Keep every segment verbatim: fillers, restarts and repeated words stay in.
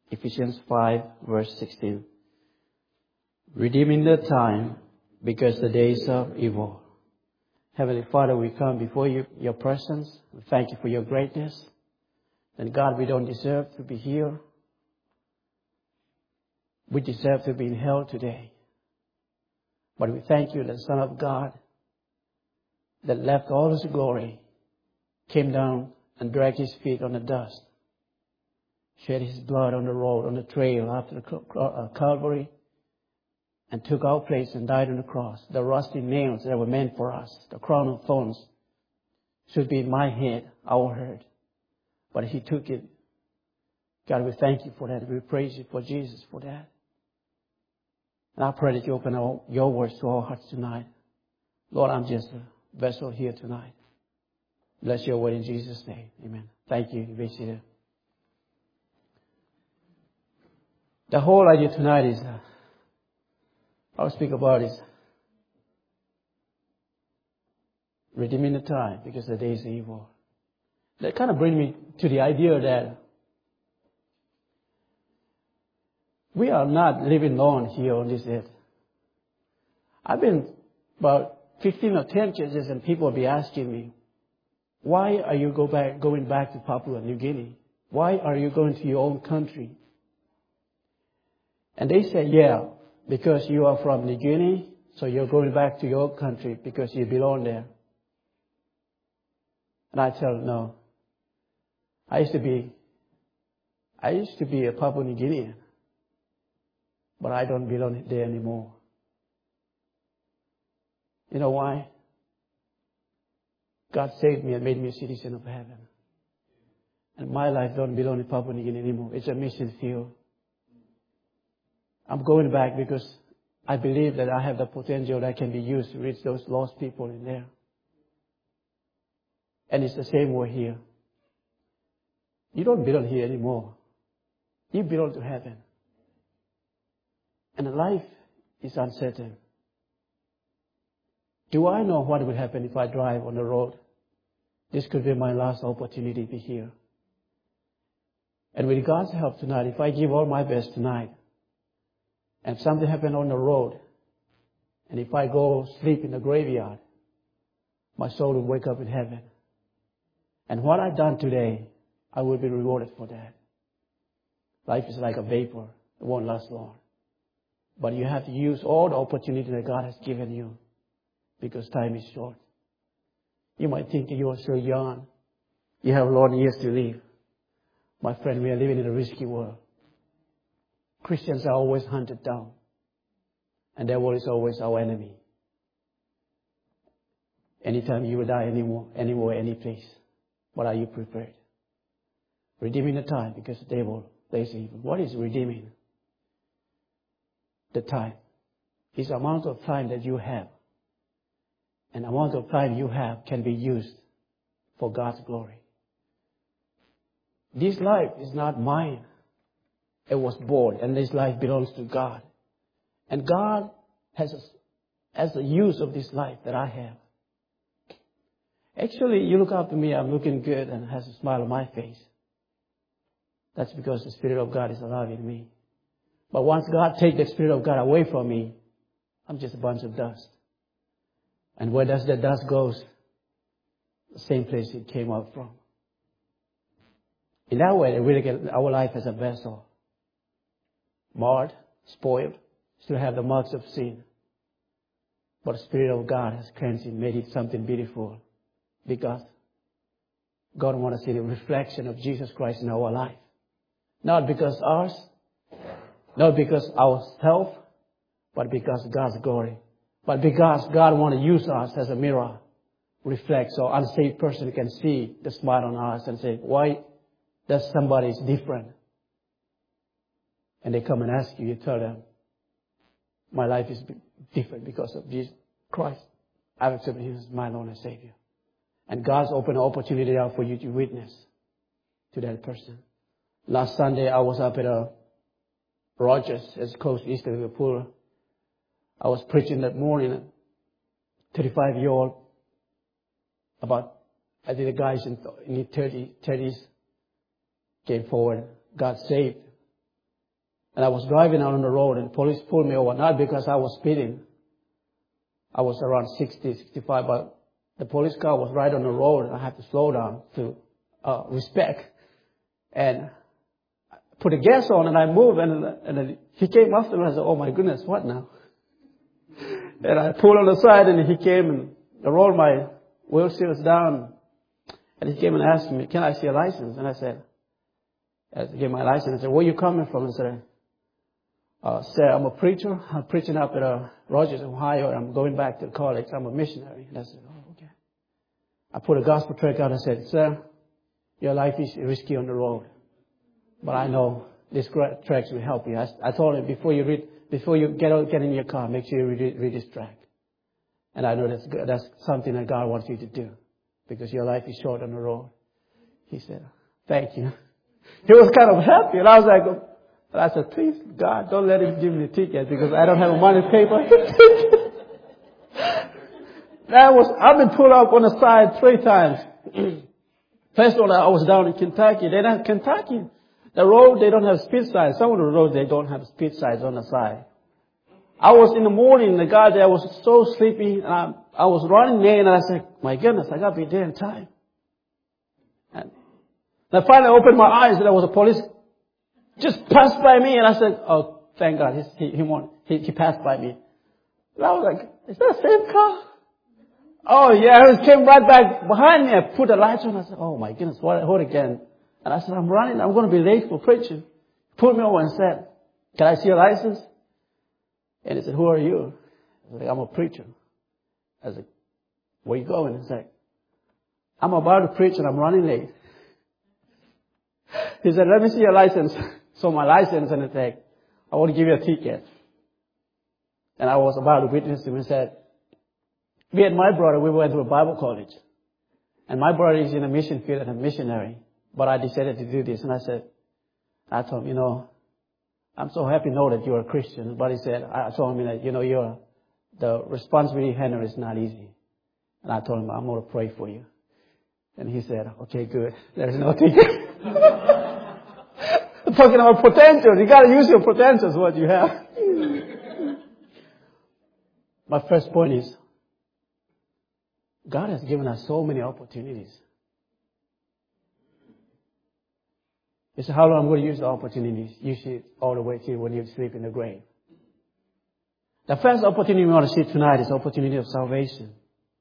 Ephesians five, verse sixteen. Redeeming the time, because the days are evil. Heavenly Father, we come before you, your presence. We thank you for your greatness. And God, we don't deserve to be here. We deserve to be in hell today. But we thank you, the Son of God, that left all his glory, came down and dragged his feet on the dust, shed his blood on the road, on the trail after the Calvary, and took our place and died on the cross. The rusty nails that were meant for us, the crown of thorns, should be in my head, our head. But he took it. God, we thank you for that. We praise you for Jesus for that. And I pray that you open our, your words to our hearts tonight. Lord, I'm just a vessel here tonight. Bless your word in Jesus' name. Amen. Thank you. You may be seated. The whole idea tonight is, uh, I'll speak about is redeeming the time because the days are evil. That kind of brings me to the idea that we are not living long here on this earth. I've been about fifteen or ten churches and people will be asking me, why are you go back, going back to Papua New Guinea? Why are you going to your own country? And they say, yeah, because you are from New Guinea, so you're going back to your country because you belong there. And I tell them, no. I used to be, I used to be a Papua New Guinean, but I don't belong there anymore. You know why? God saved me and made me a citizen of heaven. And my life don't belong in Papua New Guinea anymore. It's a mission field. I'm going back because I believe that I have the potential that can be used to reach those lost people in there. And it's the same way here. You don't belong here anymore. You belong to heaven. And life is uncertain. Do I know what will happen if I drive on the road? This could be my last opportunity to be here. And with God's help tonight, if I give all my best tonight, and something happens on the road, and if I go sleep in the graveyard, my soul will wake up in heaven. And what I've done today, I will be rewarded for that. Life is like a vapor. It won't last long. But you have to use all the opportunity that God has given you because time is short. You might think that you are so young. You have long years to live. My friend, we are living in a risky world. Christians are always hunted down. And the devil is always our enemy. Anytime you will die anymore, anywhere, any place. But are you prepared? Redeeming the time because the devil plays evil. What is redeeming? The time. It's the amount of time that you have. And the amount of time you have can be used for God's glory. This life is not mine. It was born, and this life belongs to God. And God has a, has the use of this life that I have. Actually, you look up to me, I'm looking good and has a smile on my face. That's because the Spirit of God is alive in me. But once God takes the Spirit of God away from me, I'm just a bunch of dust. And where does that dust goes? The same place it came out from. In that way, we really get our life as a vessel. Marred, spoiled, still have the marks of sin. But the Spirit of God has cleansed it, made it something beautiful. Because God wants to see the reflection of Jesus Christ in our life. Not because ours, not because ourselves, but because God's glory. But because God wants to use us as a mirror, reflect, so an unsaved person can see the smile on us and say, why does somebody is different? And they come and ask you, you tell them, my life is different because of Jesus Christ. I've accepted Him as my Lord and Savior. And God's opened an opportunity out for you to witness to that person. Last Sunday, I was up at a Rogers, as close east of Liverpool. I was preaching that morning, a thirty-five-year-old, about, I think the guys in, in the thirties came forward, got saved. And I was driving out on the road and police pulled me over, not because I was speeding. I was around sixty, sixty-five, but the police car was right on the road and I had to slow down to uh, respect. And I put the gas on and I moved and, and then he came after me and I said, oh my goodness, what now? And I pulled on the side and he came and I rolled my wheel seals down. And he came and asked me, can I see a license? And I said, I gave my license. I said, where are you coming from? And I said, uh, sir, I'm a preacher. I'm preaching up at uh, Rogers, Ohio. I'm going back to college. I'm a missionary. And I said, oh, okay. I put a gospel tract out and said, sir, your life is risky on the road. But I know this tract will help you. I, I told him, before you read, before you get out, get in your car, make sure you read, read this tract. And I know that's, that's something that God wants you to do, because your life is short on the road. He said, thank you. He was kind of happy. And I was like, I said, please, God, don't let him give me a ticket because I don't have money to pay for it. That was, I've been pulled up on the side three times. First one, I was down in Kentucky. They don't have Kentucky. The road, they don't have speed signs. Some of the roads, they don't have speed signs on the side. I was in the morning, the guy there was so sleepy, and I, I was running there, and I said, my goodness, I got to be there in time. And I finally opened my eyes, and there was a police just passed by me, and I said, oh, thank God, He's, he he, won. he he passed by me. And I was like, is that the same car? Oh, yeah, he came right back behind me. I put the lights on. I said, oh, my goodness, what, what again? And I said, I'm running. I'm going to be late for preaching. He pulled me over and said, can I see your license? And he said, who are you? I was like, I'm a preacher. I was like, where are you going? He said, I'm about to preach and I'm running late. He said, let me see your license. So my license, and he said, I want to give you a ticket. And I was about to witness him and said, me and my brother, we went to a Bible college. And my brother is in a mission field and a missionary. But I decided to do this. And I said, I told him, you know, I'm so happy to know that you're a Christian. But he said, I told him that, you know, you're, the responsibility handler is not easy. And I told him, I'm going to pray for you. And he said, okay, good. There's no ticket. Talking about potential. You got to use your potentials, what you have. My first point is, God has given us so many opportunities. You say, how long am I going to use the opportunities? Use it all the way till when you sleep in the grave. The first opportunity we want to see tonight is the opportunity of salvation.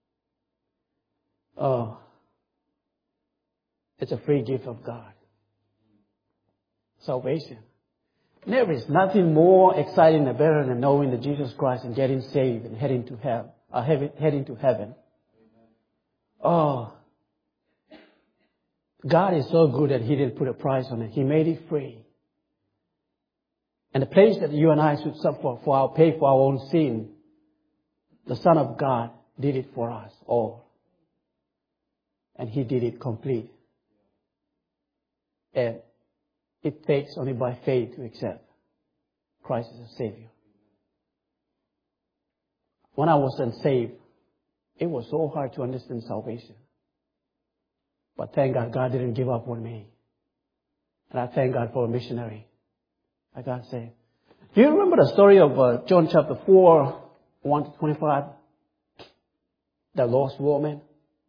Oh, it's a free gift of God. Salvation. There is nothing more exciting and better than knowing that Jesus Christ and getting saved and heading to hell, uh, heading to heaven. Oh, God is so good that He didn't put a price on it. He made it free. And the place that you and I should suffer for our pay for our own sin, the Son of God did it for us all. And He did it complete. And it takes only by faith to accept Christ as a Savior. When I was unsaved, it was so hard to understand salvation. But thank God, God didn't give up on me. And I thank God for a missionary. I got saved. Do you remember the story of uh, John chapter four, one to twenty-five? The lost woman.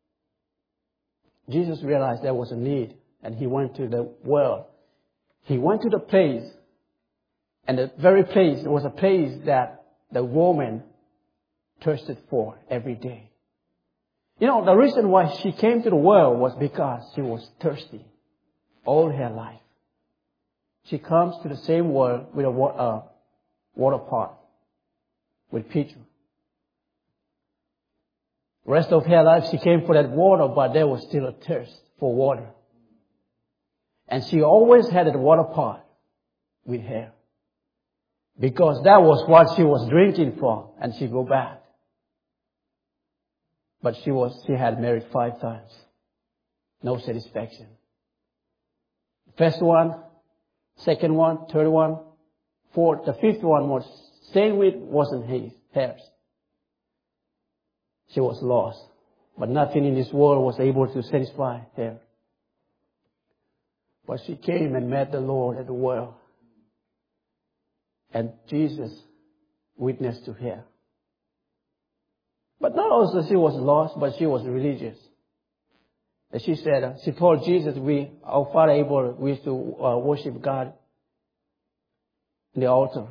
Jesus realized there was a need, and He went to the well. He went to the place, and the very place, it was a place that the woman thirsted for every day. You know, the reason why she came to the well was because she was thirsty all her life. She comes to the same well with a water, uh, water pot, with pitcher. The rest of her life she came for that water, but there was still a thirst for water. And she always had a water pot with her, because that was what she was drinking from, and she go back. But she was, she had married five times. No satisfaction. First one, second one, third one, fourth, the fifth one was staying with wasn't his, hers. She was lost. But nothing in this world was able to satisfy her. But she came and met the Lord at the well. And Jesus witnessed to her. But not also she was lost, but she was religious. And she said, she told Jesus, we, our father Abraham, we used to uh, worship God in the altar.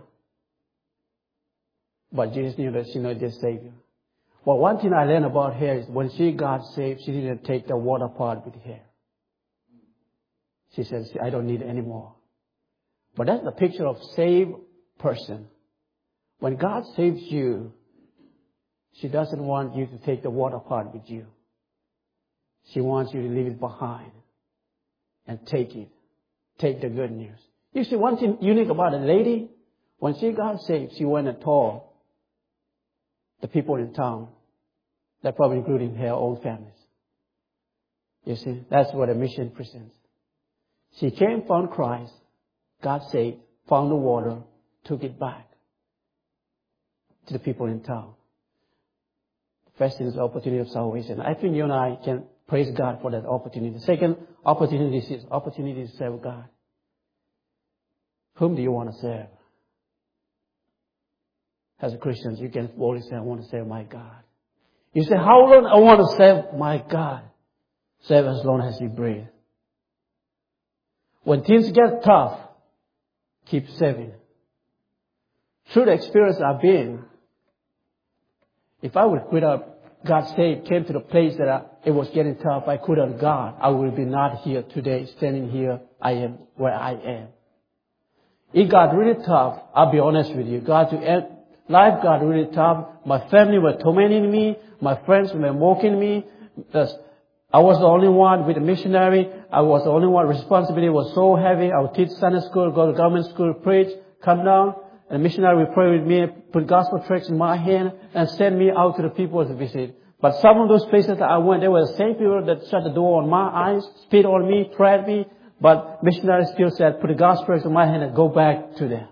But Jesus knew that she not just Savior. Well, one thing I learned about her is when she got saved, she didn't take the water part with her. She says, I don't need it anymore. But that's the picture of saved person. When God saves you, she doesn't want you to take the water part with you. She wants you to leave it behind and take it. Take the good news. You see, one thing unique about a lady, when she got saved, she went and told the people in town, that probably including her own families. You see, that's what a mission presents. She came, found Christ, got saved, found the water, took it back to the people in town. The first thing is the opportunity of salvation. I think you and I can praise God for that opportunity. The second opportunity is opportunity to serve God. Whom do you want to serve? As a Christian, you can boldly say, I want to serve my God. You say, how long I want to serve my God? Serve as long as you breathe. When things get tough, keep serving. Through the experience I've been, if I would quit up, God saved, came to the place that I, it was getting tough, I quit on God, I would be not here today, standing here, I am where I am. It got really tough, I'll be honest with you. God to end, life got really tough. My family were tormenting me. My friends were mocking me. I was the only one with a missionary. I was the only one. Responsibility was so heavy. I would teach Sunday school, go to government school, preach, come down. And the missionary would pray with me, put gospel tracts in my hand, and send me out to the people to visit. But some of those places that I went, they were the same people that shut the door on my eyes, spit on me, threatened me. But missionary still said, put the gospel tracts in my hand and go back to them.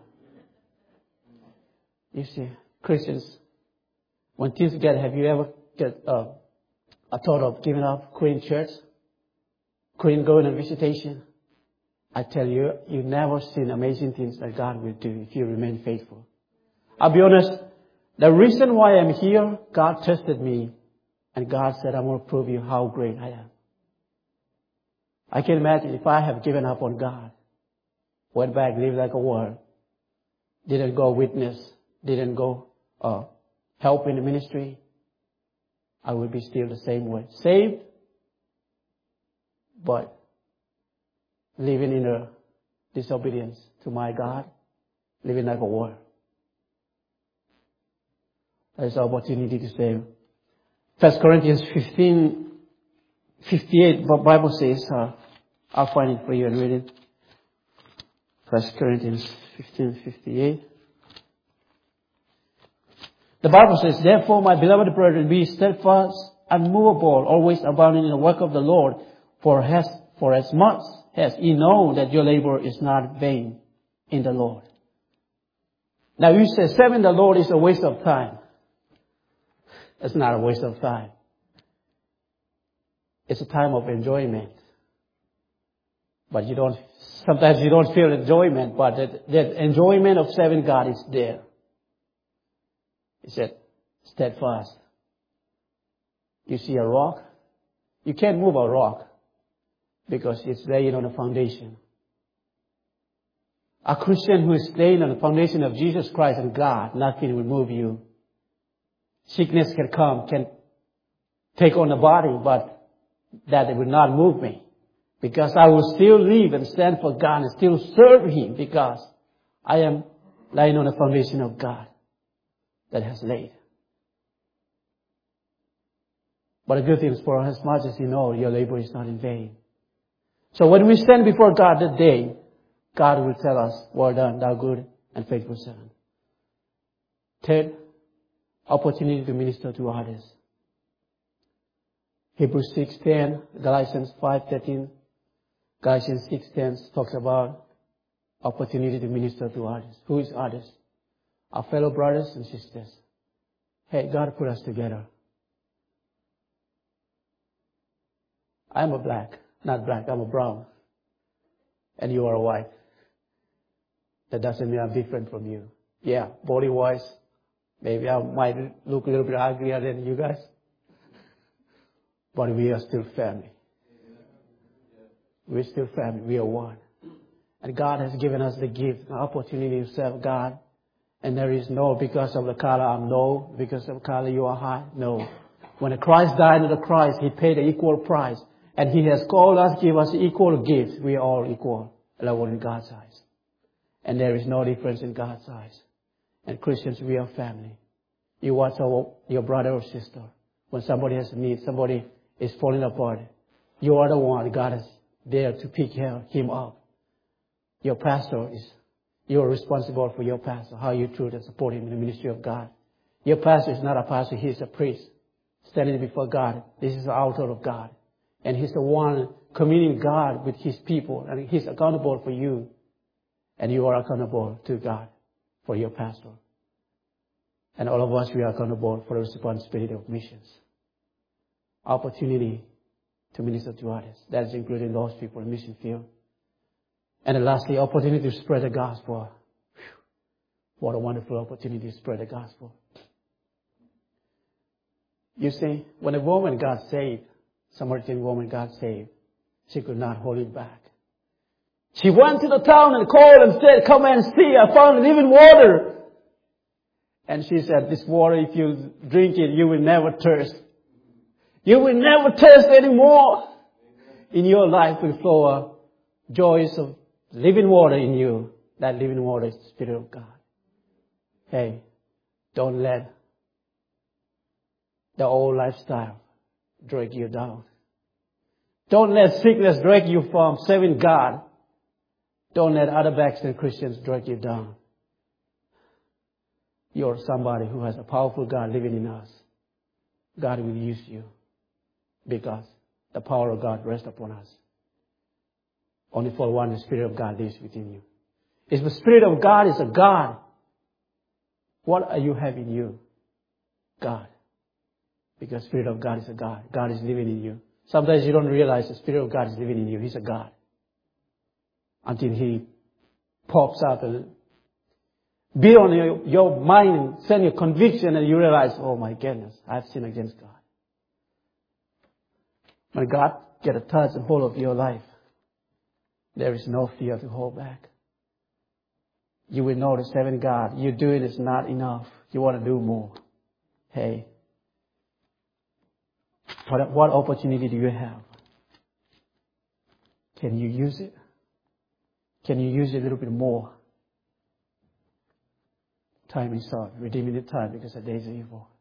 You see, Christians, when things get, have you ever get uh, a thought of giving up, quitting church, quitting going on visitation? I tell you, you've never seen amazing things that God will do if you remain faithful. I'll be honest, the reason why I'm here, God tested me, and God said, I'm going to prove you how great I am. I can imagine if I have given up on God, went back, lived like a world, didn't go witness, didn't go uh, help in the ministry, I would be still the same way. Saved, but living in a disobedience to my God, living like a world. There's an opportunity to save. First Corinthians fifteen, fifty-eight, the Bible says, uh, I'll find it for you and read it. First Corinthians fifteen, fifty-eight. The Bible says, therefore, my beloved brethren, be steadfast, unmovable, always abounding in the work of the Lord, for as, for as much as ye know that your labor is not vain in the Lord. Now you say, serving the Lord is a waste of time. It's not a waste of time. It's a time of enjoyment. But you don't, sometimes you don't feel enjoyment, but that, that enjoyment of serving God is there. He said, steadfast. You see a rock? You can't move a rock because it's laying on a foundation. A Christian who is laying on the foundation of Jesus Christ and God, nothing will move you. Sickness can come, can take on the body, but that it will not move me. Because I will still live and stand for God and still serve Him because I am laying on the foundation of God that has laid. But the good thing is, for as much as you know, your labor is not in vain. So when we stand before God that day, God will tell us, well done, thou good and faithful servant. Third, opportunity to minister to others. Hebrews six ten, Galatians five thirteen, Galatians six ten talks about opportunity to minister to others. Who is others? Our fellow brothers and sisters. Hey, God put us together. I'm a black, not black, I'm a brown. And you are a white. That doesn't mean I'm different from you. Yeah, body-wise, maybe I might look a little bit uglier than you guys. But we are still family. We're still family. We are one. And God has given us the gift, the opportunity to serve God. And there is no, because of the color I'm no, because of the color you are high, no. When Christ died on the cross, He paid an equal price. And He has called us, give us equal gifts. We are all equal, level in God's eyes. And there is no difference in God's eyes. And Christians, we are family. You watch your brother or sister. When somebody has a need, somebody is falling apart, you are the one God is there to pick him up. Your pastor is, you are responsible for your pastor, how you treat and support him in the ministry of God. Your pastor is not a pastor, he is a priest standing before God. This is the altar of God. And he's the one communing God with his people, and he's accountable for you. And you are accountable to God for your pastor. And all of us, we are accountable for the responsibility of missions. Opportunity to minister to others. That is including those people in mission field. And then lastly, opportunity to spread the gospel. Whew. What a wonderful opportunity to spread the gospel. You see, when a woman got saved, Samaritan woman got saved, she could not hold it back. She went to the town and called and said, come and see, I found living water. And she said, this water, if you drink it, you will never thirst. You will never thirst anymore. In your life will flow joys of living water in you. That living water is the Spirit of God. Hey, don't let the old lifestyle drag you down. Don't let sickness drag you from serving God. Don't let other backslidden Christians drag you down. You're somebody who has a powerful God living in us. God will use you because the power of God rests upon us. Only for one, the Spirit of God lives within you. If the Spirit of God is a God, what are you having in you? God. Because the Spirit of God is a God. God is living in you. Sometimes you don't realize the Spirit of God is living in you. He's a God. Until He pops out and be on your, your mind and send you conviction and you realize, oh my goodness, I've sinned against God. When God get a touch and hold of your life, there is no fear to hold back. You will notice, serving God, you doing is not enough. You want to do more. Hey, what, what opportunity do you have? Can you use it? Can you use it a little bit more? Time is short. Redeeming the time because the days are evil.